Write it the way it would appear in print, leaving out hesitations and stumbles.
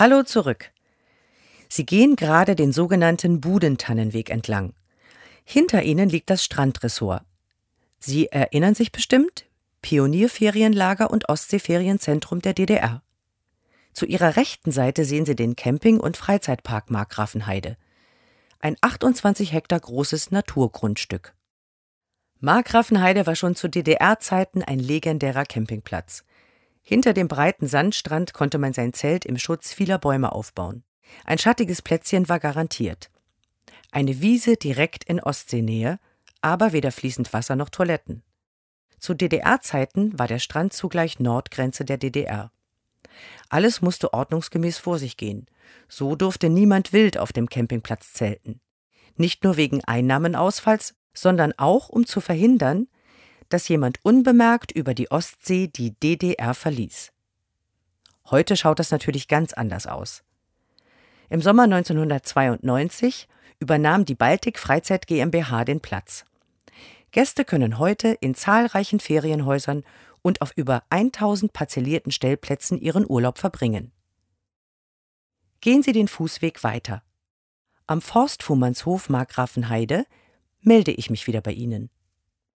Hallo zurück. Sie gehen gerade den sogenannten Budentannenweg entlang. Hinter Ihnen liegt das Strandressort. Sie erinnern sich bestimmt? Pionierferienlager und Ostseeferienzentrum der DDR. Zu Ihrer rechten Seite sehen Sie den Camping- und Freizeitpark Markgrafenheide. Ein 28 Hektar großes Naturgrundstück. Markgrafenheide war schon zu DDR-Zeiten ein legendärer Campingplatz. Hinter dem breiten Sandstrand konnte man sein Zelt im Schutz vieler Bäume aufbauen. Ein schattiges Plätzchen war garantiert. Eine Wiese direkt in Ostseenähe, aber weder fließend Wasser noch Toiletten. Zu DDR-Zeiten war der Strand zugleich Nordgrenze der DDR. Alles musste ordnungsgemäß vor sich gehen. So durfte niemand wild auf dem Campingplatz zelten. Nicht nur wegen Einnahmenausfalls, sondern auch, um zu verhindern, dass jemand unbemerkt über die Ostsee die DDR verließ. Heute schaut das natürlich ganz anders aus. Im Sommer 1992 übernahm die Baltic Freizeit GmbH den Platz. Gäste können heute in zahlreichen Ferienhäusern und auf über 1000 parzellierten Stellplätzen ihren Urlaub verbringen. Gehen Sie den Fußweg weiter. Am Forstfuhrmannshof Markgrafenheide melde ich mich wieder bei Ihnen.